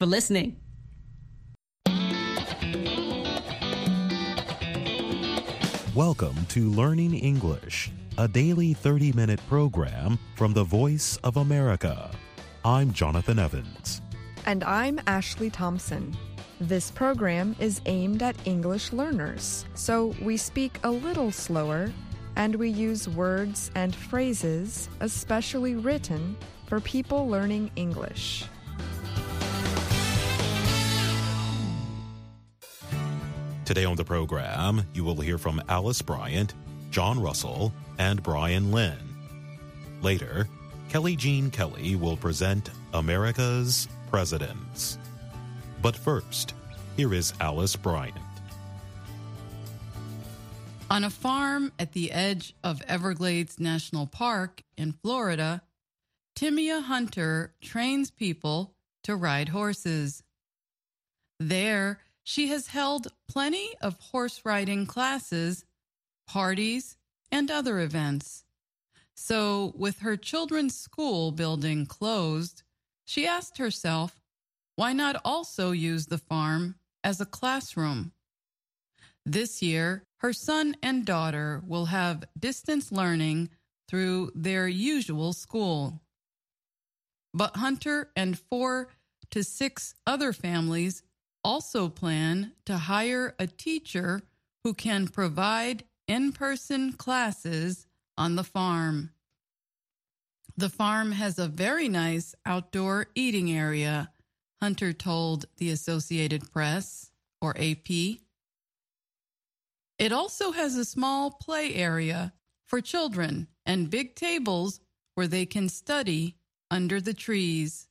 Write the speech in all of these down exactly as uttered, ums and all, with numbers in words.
for listening. Welcome to Learning English, a daily thirty-minute program from the Voice of America. I'm Jonathan Evans. And I'm Ashley Thompson. This program is aimed at English learners, so we speak a little slower and we use words and phrases especially written for people learning English. Today on the program, you will hear from Alice Bryant, John Russell, and Brian Lynn. Later, Kelly Jean Kelly will present America's Presidents. But first, here is Alice Bryant. On a farm at the edge of Everglades National Park in Florida, Timea Hunter trains people to ride horses. There, she has held plenty of horse riding classes, parties, and other events. So, with her children's school building closed, she asked herself, why not also use the farm as a classroom? This year, her son and daughter will have distance learning through their usual school. But Hunter and four to six other families also plan to hire a teacher who can provide in-person classes on the farm. The farm has a very nice outdoor eating area, Hunter told the Associated Press, or A P. It also has a small play area for children and big tables where they can study under the trees.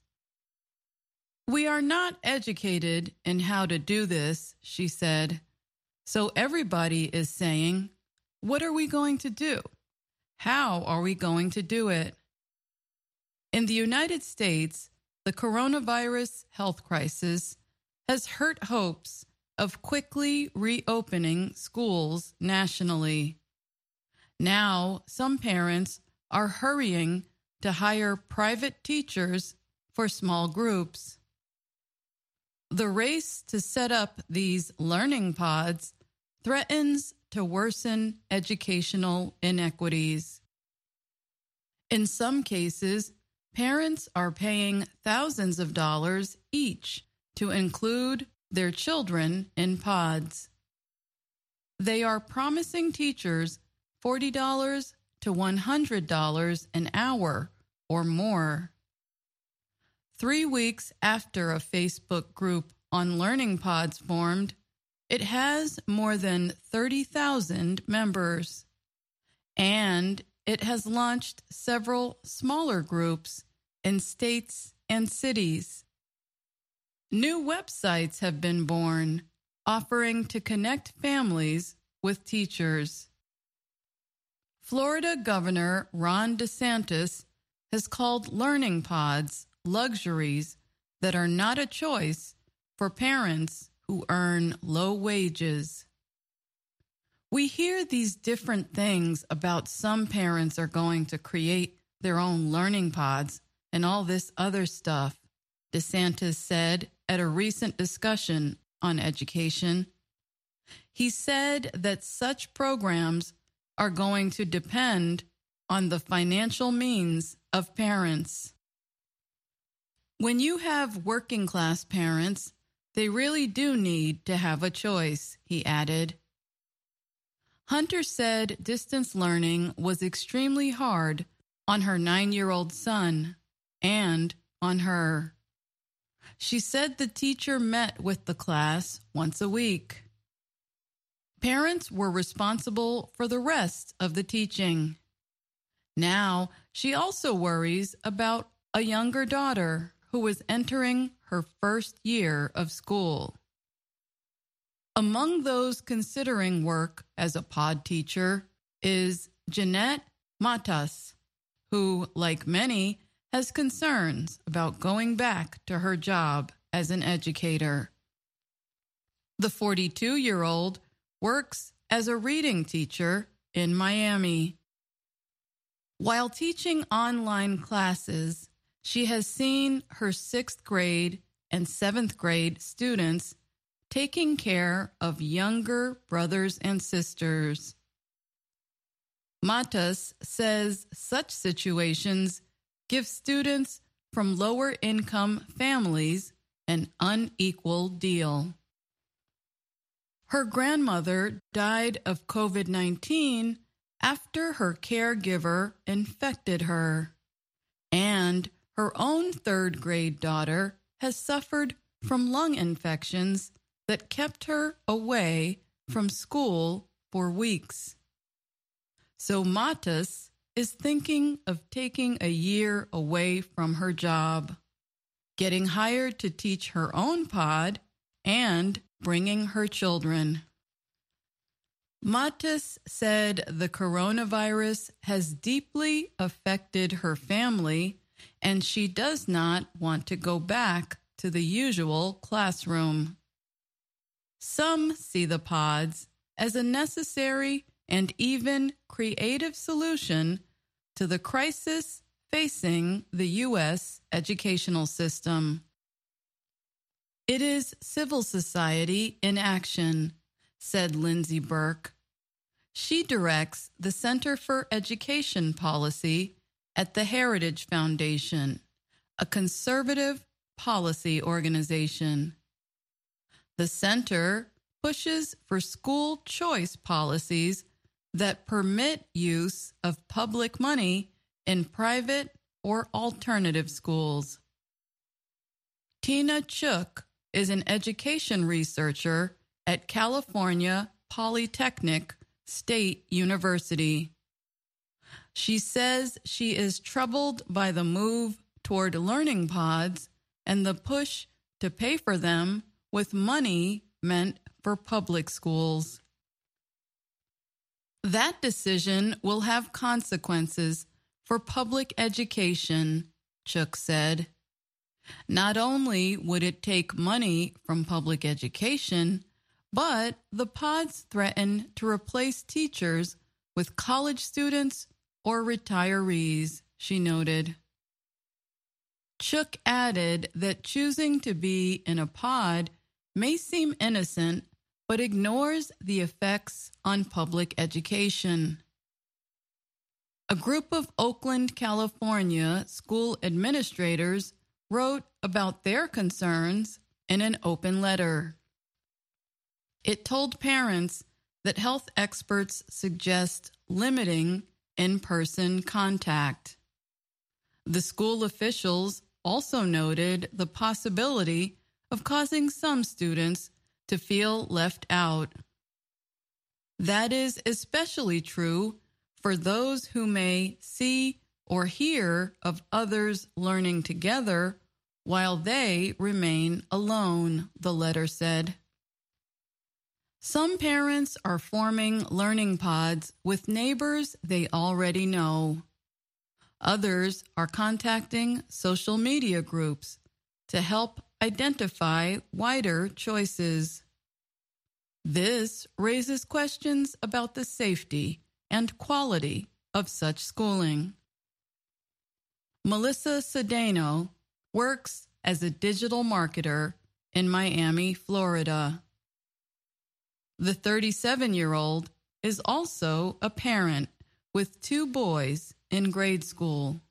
We are not educated in how to do this, she said. So everybody is saying, what are we going to do? How are we going to do it? In the United States, the coronavirus health crisis has hurt hopes of quickly reopening schools nationally. Now, some parents are hurrying to hire private teachers for small groups. The race to set up these learning pods threatens to worsen educational inequities. In some cases, parents are paying thousands of dollars each to include their children in pods. They are promising teachers forty dollars to one hundred dollars an hour or more. Three weeks after a Facebook group on learning pods formed, it has more than thirty thousand members. And it has launched several smaller groups in states and cities. New websites have been born, offering to connect families with teachers. Florida Governor Ron DeSantis has called learning pods luxuries that are not a choice for parents who earn low wages. We hear these different things about some parents are going to create their own learning pods and all this other stuff, DeSantis said at a recent discussion on education. He said that such programs are going to depend on the financial means of parents. When you have working-class parents, they really do need to have a choice, he added. Hunter said distance learning was extremely hard on her nine-year-old son and on her. She said the teacher met with the class once a week. Parents were responsible for the rest of the teaching. Now, she also worries about a younger daughter who is entering her first year of school. Among those considering work as a pod teacher is Jeanette Matas, who, like many, has concerns about going back to her job as an educator. The forty-two-year-old works as a reading teacher in Miami. While teaching online classes, she has seen her sixth grade and seventh grade students taking care of younger brothers and sisters. Matas says such situations give students from lower income families an unequal deal. Her grandmother died of COVID nineteen after her caregiver infected her, and her own third grade daughter has suffered from lung infections that kept her away from school for weeks. So Matas is thinking of taking a year away from her job, getting hired to teach her own pod, and bringing her children. Matas said the coronavirus has deeply affected her family, and she does not want to go back to the usual classroom. Some see the pods as a necessary and even creative solution to the crisis facing the U S educational system. It is civil society in action, said Lindsay Burke. She directs the Center for Education Policy at the Heritage Foundation, a conservative policy organization. The center pushes for school choice policies that permit use of public money in private or alternative schools. Tina Chook is an education researcher at California Polytechnic State University. She says she is troubled by the move toward learning pods and the push to pay for them with money meant for public schools. That decision will have consequences for public education, Chook said. Not only would it take money from public education, but the pods threaten to replace teachers with college students or retirees, she noted. Chook added that choosing to be in a pod may seem innocent, but ignores the effects on public education. A group of Oakland, California school administrators wrote about their concerns in an open letter. It told parents that health experts suggest limiting in-person contact. The school officials also noted the possibility of causing some students to feel left out. That is especially true for those who may see or hear of others learning together while they remain alone, the letter said. Some parents are forming learning pods with neighbors they already know. Others are contacting social media groups to help identify wider choices. This raises questions about the safety and quality of such schooling. Melissa Cedeno works as a digital marketer in Miami, Florida. The thirty-seven-year-old is also a parent with two boys in grade school.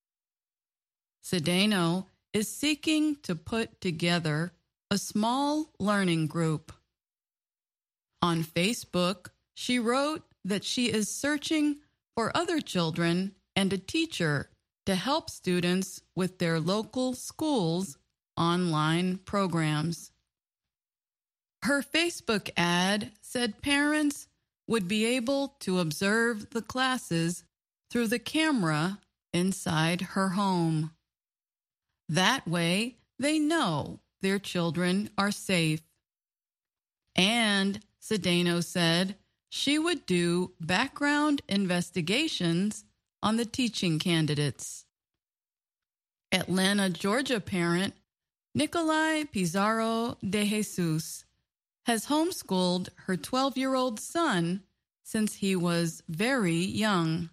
Cedeno is seeking to put together a small learning group. On Facebook, she wrote that she is searching for other children and a teacher to help students with their local schools' online programs. Her Facebook ad said parents would be able to observe the classes through the camera inside her home. That way, they know their children are safe. And, Cedeno said, she would do background investigations on the teaching candidates. Atlanta, Georgia parent Nicolai Pizarro de Jesus has homeschooled her twelve-year-old son since he was very young.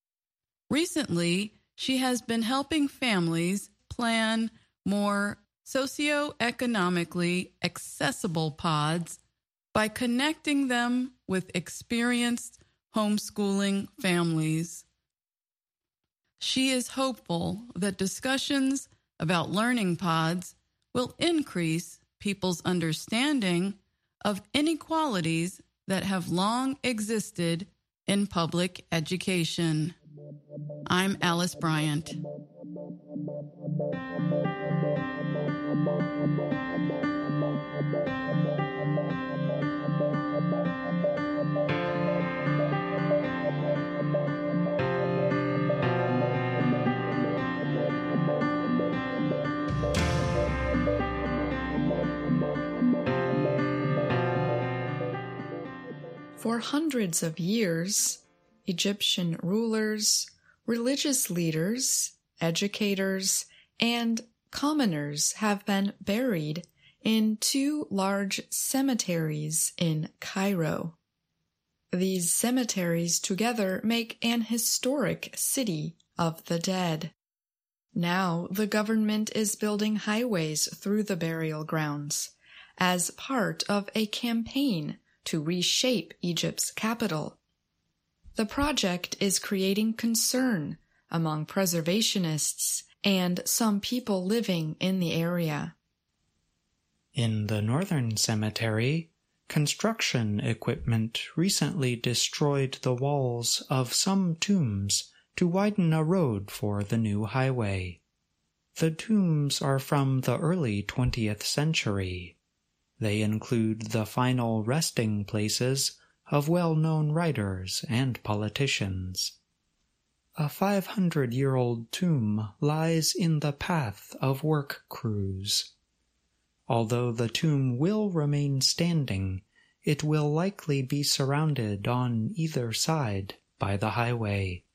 Recently, she has been helping families plan more socioeconomically accessible pods by connecting them with experienced homeschooling families. She is hopeful that discussions about learning pods will increase people's understanding of inequalities that have long existed in public education. I'm Alice Bryant. For hundreds of years, Egyptian rulers, religious leaders, educators, and commoners have been buried in two large cemeteries in Cairo. These cemeteries together make an historic city of the dead. Now the government is building highways through the burial grounds as part of a campaign to reshape Egypt's capital. The project is creating concern among preservationists and some people living in the area. In the northern cemetery, construction equipment recently destroyed the walls of some tombs to widen a road for the new highway. The tombs are from the early twentieth century. They include the final resting places of well-known writers and politicians. A five hundred year old tomb lies in the path of work crews. Although the tomb will remain standing, it will likely be surrounded on either side by the highway.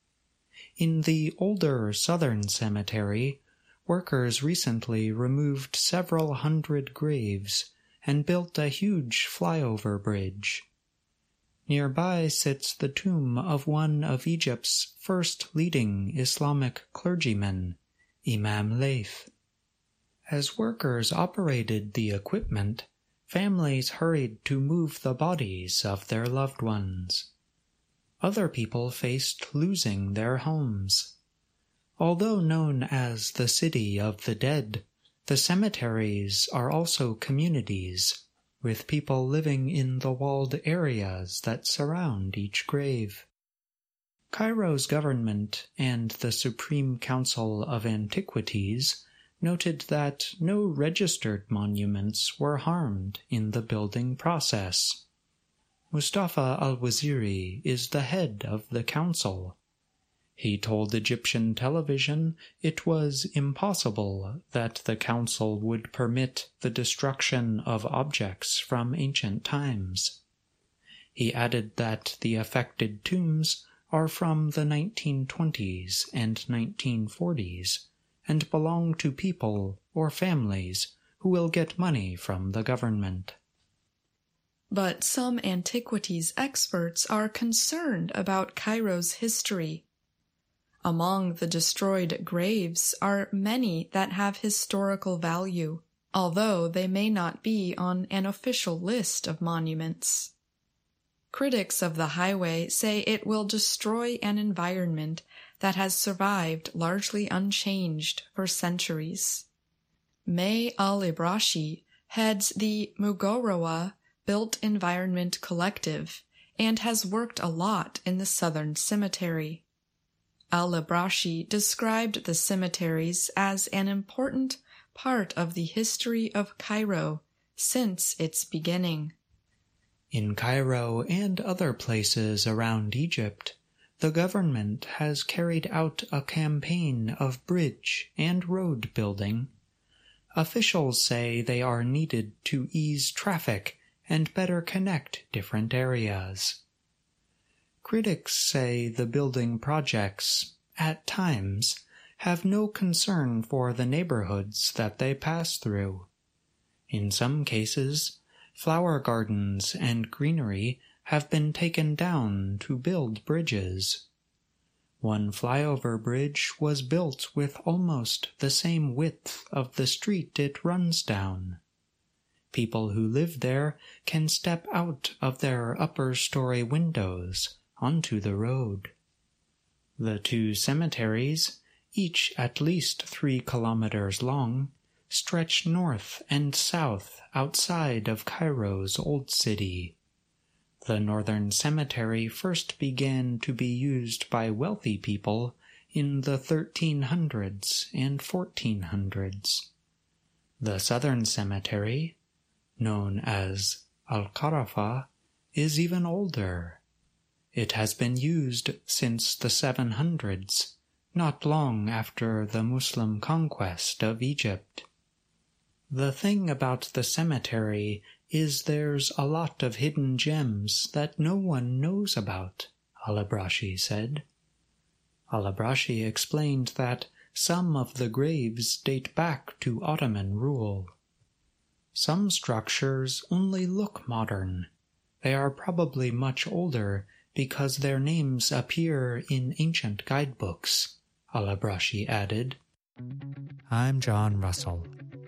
In the older southern cemetery, workers recently removed several hundred graves and built a huge flyover bridge. Nearby sits the tomb of one of Egypt's first leading Islamic clergymen, Imam Laith. As workers operated the equipment, families hurried to move the bodies of their loved ones. Other people faced losing their homes. Although known as the City of the Dead, the cemeteries are also communities, with people living in the walled areas that surround each grave. Cairo's government and the Supreme Council of Antiquities noted that no registered monuments were harmed in the building process. Mustafa al-Waziri is the head of the council. He told Egyptian television it was impossible that the council would permit the destruction of objects from ancient times. He added that the affected tombs are from the nineteen twenties and nineteen forties and belong to people or families who will get money from the government. But some antiquities experts are concerned about Cairo's history. Among the destroyed graves are many that have historical value, although they may not be on an official list of monuments. Critics of the highway say it will destroy an environment that has survived largely unchanged for centuries. May Al-Ibrashi heads the Mugorowa Built Environment Collective and has worked a lot in the Southern Cemetery. Al-Ibrashi described the cemeteries as an important part of the history of Cairo since its beginning. In Cairo and other places around Egypt, the government has carried out a campaign of bridge and road building. Officials say they are needed to ease traffic and better connect different areas. Critics say the building projects, at times, have no concern for the neighborhoods that they pass through. In some cases, flower gardens and greenery have been taken down to build bridges. One flyover bridge was built with almost the same width of the street it runs down. People who live there can step out of their upper-story windows onto the road. The two cemeteries, each at least three kilometers long, stretch north and south outside of Cairo's Old City. The Northern Cemetery first began to be used by wealthy people in the thirteen hundreds and fourteen hundreds. The Southern Cemetery, known as Al-Qarafa, is even older. It has been used since the seven hundreds, not long after the Muslim conquest of Egypt. The thing about the cemetery is there's a lot of hidden gems that no one knows about, Al-Abrashi said. Al-Abrashi explained that some of the graves date back to Ottoman rule. Some structures only look modern. They are probably much older because their names appear in ancient guidebooks, Al-Abrashi added. I'm John Russell.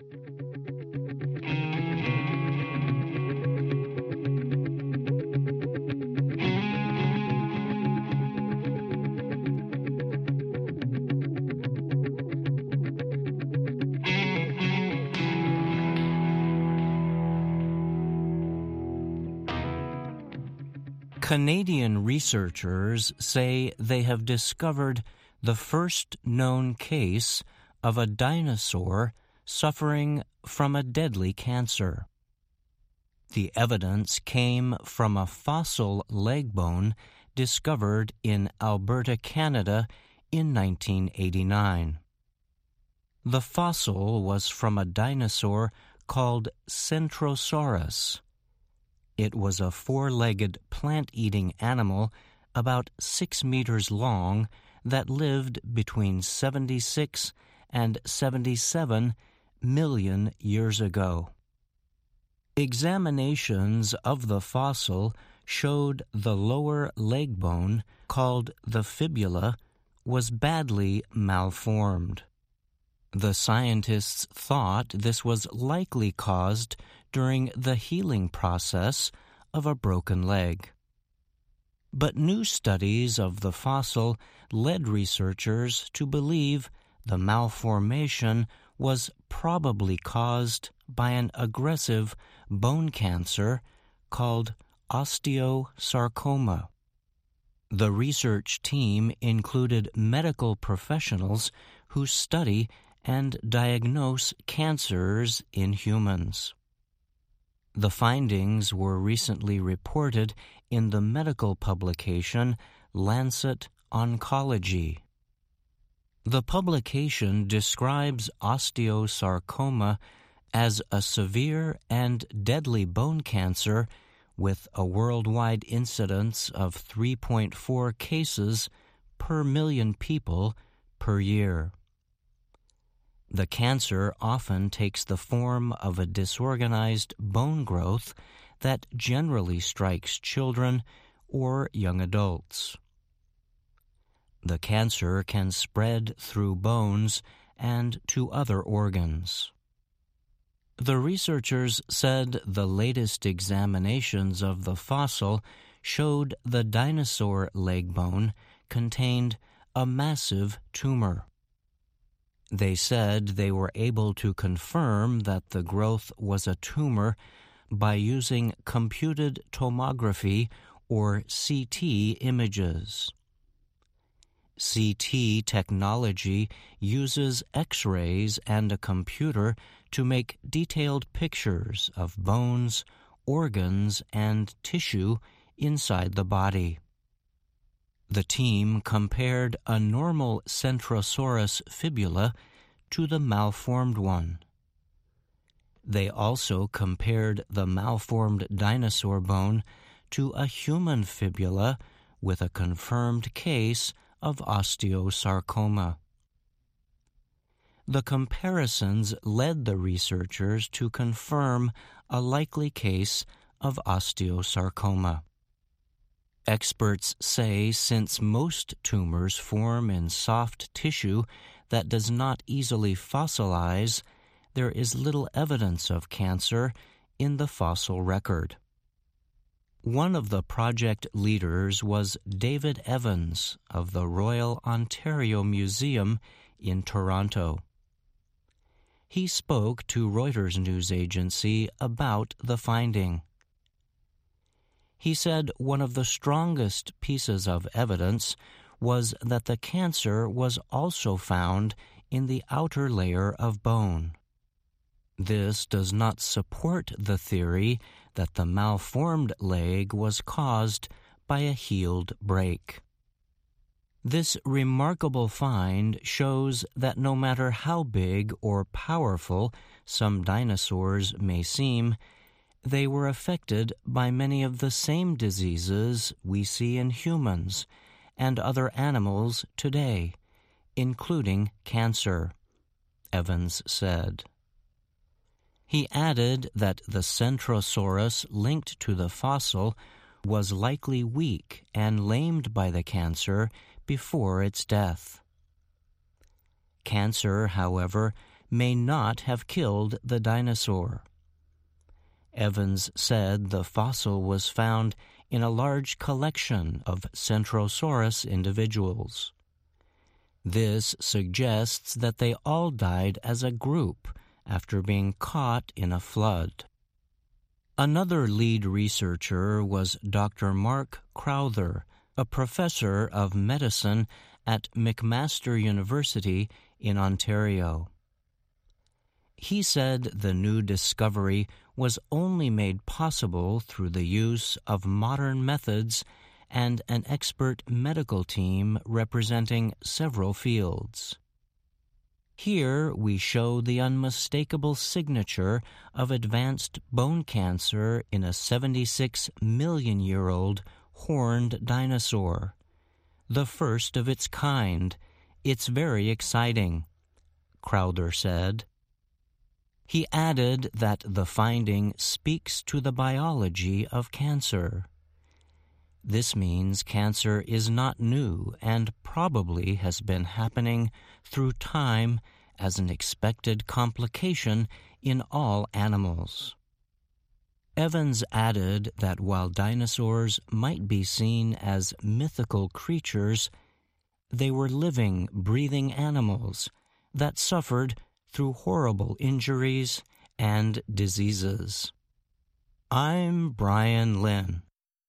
Canadian researchers say they have discovered the first known case of a dinosaur suffering from a deadly cancer. The evidence came from a fossil leg bone discovered in Alberta, Canada in nineteen eighty-nine. The fossil was from a dinosaur called Centrosaurus. It was a four-legged plant-eating animal about six meters long that lived between seventy-six and seventy-seven million years ago. Examinations of the fossil showed the lower leg bone, called the fibula, was badly malformed. The scientists thought this was likely caused during the healing process of a broken leg. But new studies of the fossil led researchers to believe the malformation was probably caused by an aggressive bone cancer called osteosarcoma. The research team included medical professionals who study and diagnose cancers in humans. The findings were recently reported in the medical publication Lancet Oncology. The publication describes osteosarcoma as a severe and deadly bone cancer with a worldwide incidence of three point four cases per million people per year. The cancer often takes the form of a disorganized bone growth that generally strikes children or young adults. The cancer can spread through bones and to other organs. The researchers said the latest examinations of the fossil showed the dinosaur leg bone contained a massive tumor. They said they were able to confirm that the growth was a tumor by using computed tomography or C T images. C T technology uses X-rays and a computer to make detailed pictures of bones, organs, and tissue inside the body. The team compared a normal Centrosaurus fibula to the malformed one. They also compared the malformed dinosaur bone to a human fibula with a confirmed case of osteosarcoma. The comparisons led the researchers to confirm a likely case of osteosarcoma. Experts say since most tumors form in soft tissue that does not easily fossilize, there is little evidence of cancer in the fossil record. One of the project leaders was David Evans of the Royal Ontario Museum in Toronto. He spoke to Reuters news agency about the finding. He said one of the strongest pieces of evidence was that the cancer was also found in the outer layer of bone. This does not support the theory that the malformed leg was caused by a healed break. This remarkable find shows that no matter how big or powerful some dinosaurs may seem, they were affected by many of the same diseases we see in humans and other animals today, including cancer, Evans said. He added that the Centrosaurus linked to the fossil was likely weak and lamed by the cancer before its death. Cancer, however, may not have killed the dinosaur. Evans said the fossil was found in a large collection of Centrosaurus individuals. This suggests that they all died as a group after being caught in a flood. Another lead researcher was Doctor Mark Crowther, a professor of medicine at McMaster University in Ontario. He said the new discovery was only made possible through the use of modern methods and an expert medical team representing several fields. Here we show the unmistakable signature of advanced bone cancer in a seventy-six million year old horned dinosaur, the first of its kind. It's very exciting, Crowther said. He added that the finding speaks to the biology of cancer. This means cancer is not new and probably has been happening through time as an expected complication in all animals. Evans added that while dinosaurs might be seen as mythical creatures, they were living, breathing animals that suffered through horrible injuries and diseases. I'm Brian Lynn.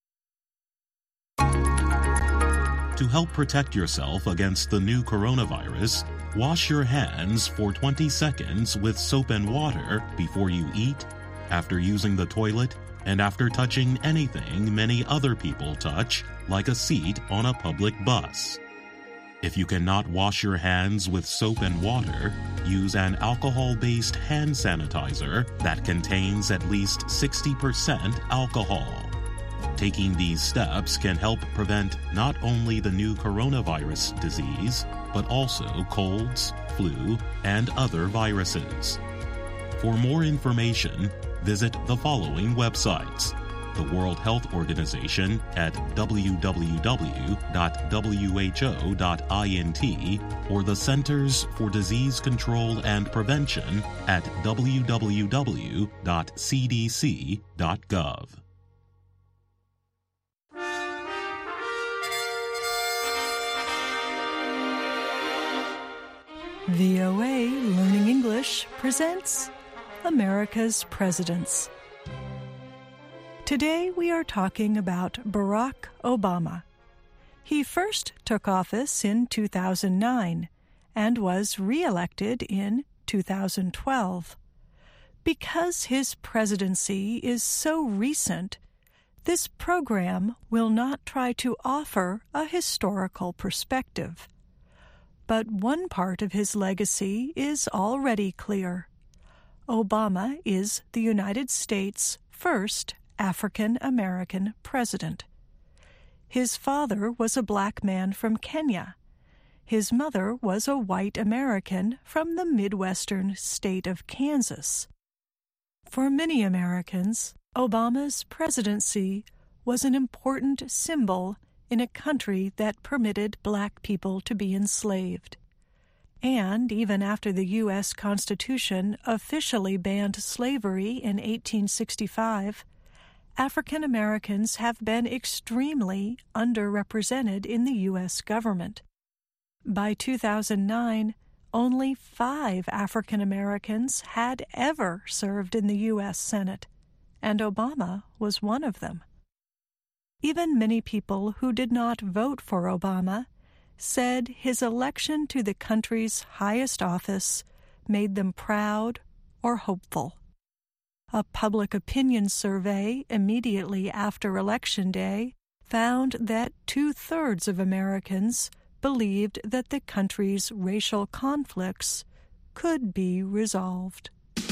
To help protect yourself against the new coronavirus, wash your hands for twenty seconds with soap and water before you eat, after using the toilet, and after touching anything many other people touch, like a seat on a public bus. If you cannot wash your hands with soap and water, use an alcohol-based hand sanitizer that contains at least sixty percent alcohol. Taking these steps can help prevent not only the new coronavirus disease, but also colds, flu, and other viruses. For more information, visit the following websites: the World Health Organization at w w w dot w h o dot int or the Centers for Disease Control and Prevention at w w w dot c d c dot gov. V O A Learning English presents America's Presidents. Today we are talking about Barack Obama. He first took office in two thousand nine and was re-elected in two thousand twelve. Because his presidency is so recent, this program will not try to offer a historical perspective. But one part of his legacy is already clear. Obama is the United States' first African-American president. His father was a black man from Kenya. His mother was a white American from the Midwestern state of Kansas. For many Americans, Obama's presidency was an important symbol in a country that permitted black people to be enslaved. And even after the U S Constitution officially banned slavery in eighteen sixty-five, African Americans have been extremely underrepresented in the U S government. By two thousand nine, only five African Americans had ever served in the U S Senate, and Obama was one of them. Even many people who did not vote for Obama said his election to the country's highest office made them proud or hopeful. A public opinion survey immediately after Election Day found that two-thirds of Americans believed that the country's racial conflicts could be resolved.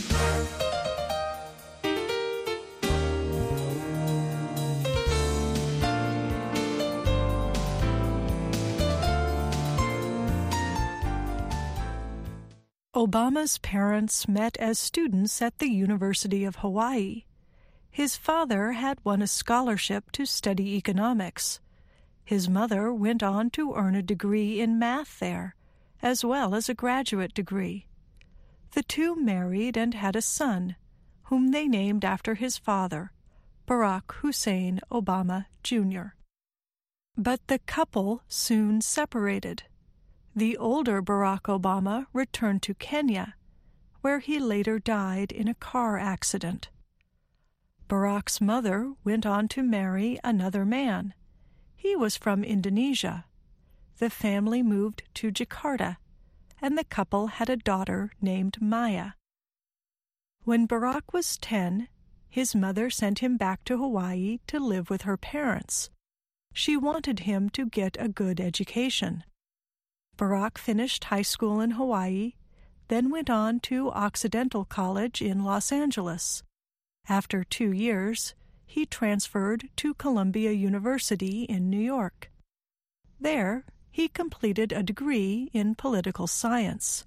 Obama's parents met as students at the University of Hawaii. His father had won a scholarship to study economics. His mother went on to earn a degree in math there, as well as a graduate degree. The two married and had a son, whom they named after his father, Barack Hussein Obama, Junior But the couple soon separated. The older Barack Obama returned to Kenya, where he later died in a car accident. Barack's mother went on to marry another man. He was from Indonesia. The family moved to Jakarta, and the couple had a daughter named Maya. When Barack was ten, his mother sent him back to Hawaii to live with her parents. She wanted him to get a good education. Barack finished high school in Hawaii, then went on to Occidental College in Los Angeles. After two years, he transferred to Columbia University in New York. There, he completed a degree in political science.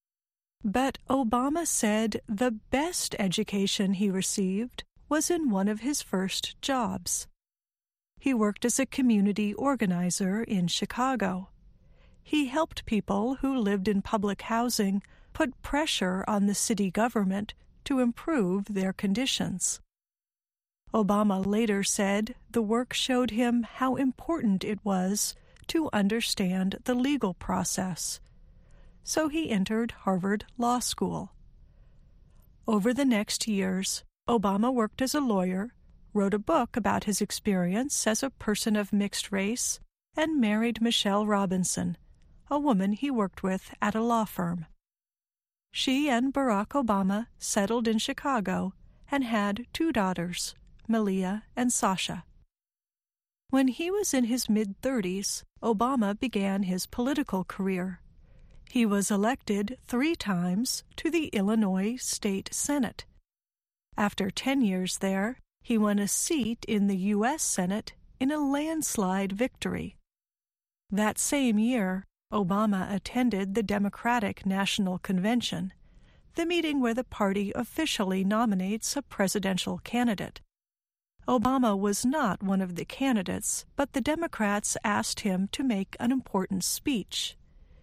But Obama said the best education he received was in one of his first jobs. He worked as a community organizer in Chicago. He helped people who lived in public housing put pressure on the city government to improve their conditions. Obama later said the work showed him how important it was to understand the legal process. So he entered Harvard Law School. Over the next years, Obama worked as a lawyer, wrote a book about his experience as a person of mixed race, and married Michelle Robinson, a woman he worked with at a law firm. She and Barack Obama settled in Chicago and had two daughters, Malia and Sasha. When he was in his mid-thirties, Obama began his political career. He was elected three times to the Illinois State Senate. After ten years there, he won a seat in the U S Senate in a landslide victory. That same year, Obama attended the Democratic National Convention, the meeting where the party officially nominates a presidential candidate. Obama was not one of the candidates, but the Democrats asked him to make an important speech.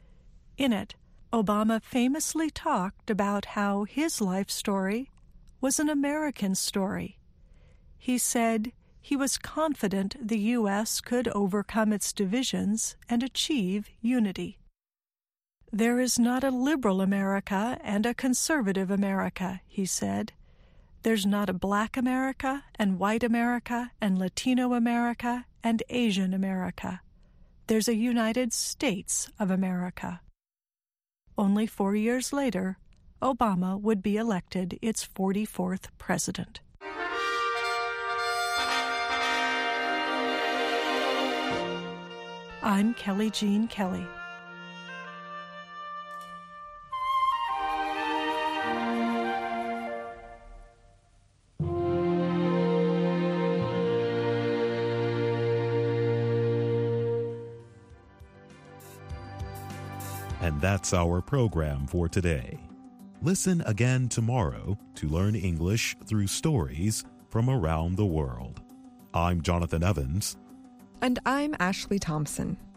In it, Obama famously talked about how his life story was an American story. He said he was confident the U S could overcome its divisions and achieve unity. There is not a liberal America and a conservative America, he said. There's not a black America and white America and Latino America and Asian America. There's a United States of America. Only four years later, Obama would be elected its forty-fourth president. I'm Kelly Jean Kelly. And that's our program for today. Listen again tomorrow to learn English through stories from around the world. I'm Jonathan Evans. And I'm Ashley Thompson.